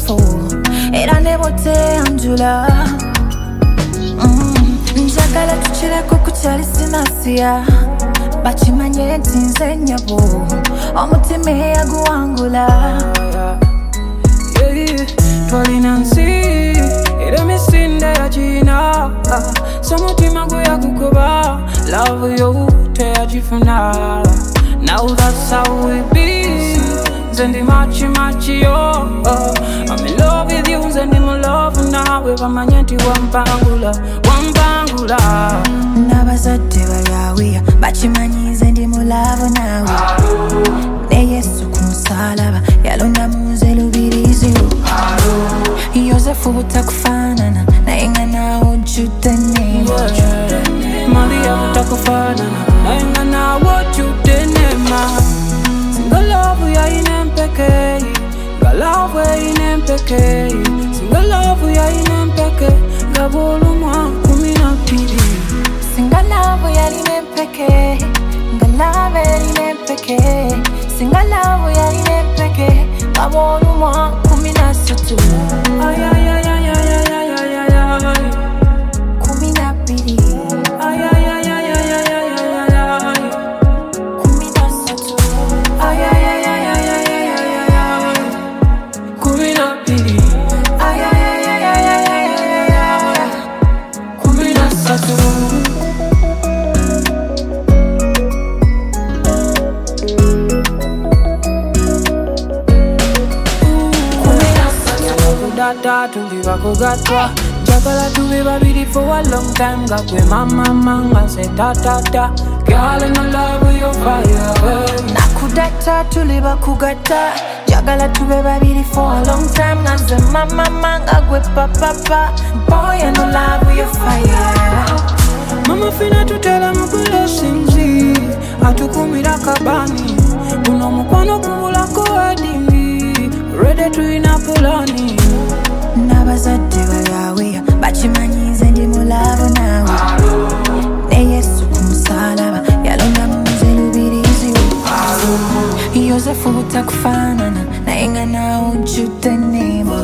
beautiful era ne bote anjula njagala tuchireko kukyali sinasiya bakimanye nti nze nnyabo omutima eyaguwangula twalina nsi era emisinde yagina so mutima guyagukuba love yo teyagifuna. Now that's how we be. Zendi machi yo. I'm in love with you, zendi my love now. We bamanye nti wampangula. Nabazadde balyawiya bakimanyi nze ndi mu love nawe ne Yesu ku musalaba yalonda mu nze lubirizi Yosefu butakufaanana naye nga naawe ojjudde nneema Maria butakufaanana naye nga naawe ojjudde nneema Singa love yayina empeke nga love yayina empeke Singa love yayina empeke nga bw'olumwa 12 Singa love yalina empeke nga love yalina empeke Singa love yalina empeke nga bw'olumwa 13 Ay ay ay ay ay ay ay ay ay 12 Ay ay ay ay ay ay ay ay ay 13 Ay ay ay ay ay ay ay ay ay 12 Ay ay ay ay ay ay ay ay 13 Data tuliva kugatwa Jagala tuve babiri for a long time Gakwe mama say ta ta ta Girl in love with your fire Nakudata tuliva kugata Jagala tuve babiri for a long time Nanze mama gwe papa Boy in love with your fire Mama fina tutela mukula sinzi Atukumira kabani Uno mukwano kubula koadini Ready to inapulani Nabazadde balyawiya bakimanyi nze ndi mu love nawe ne Yesu ku musalaba yalonda mu nze lubirizi Yosefu butakufaanana naye nga naawe ojjudde nneema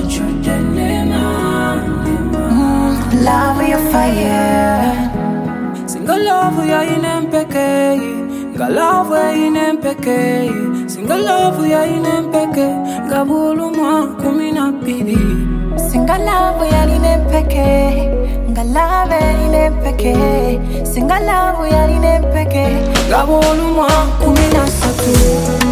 Love your fire Singa love yayina empeke nga love yayina empeke Singa love yayina empeke nga bw'olumwa 12 Singa love yalina empeke nga love yalina empeke Singa love yalina empeke nga bw'olumwa 13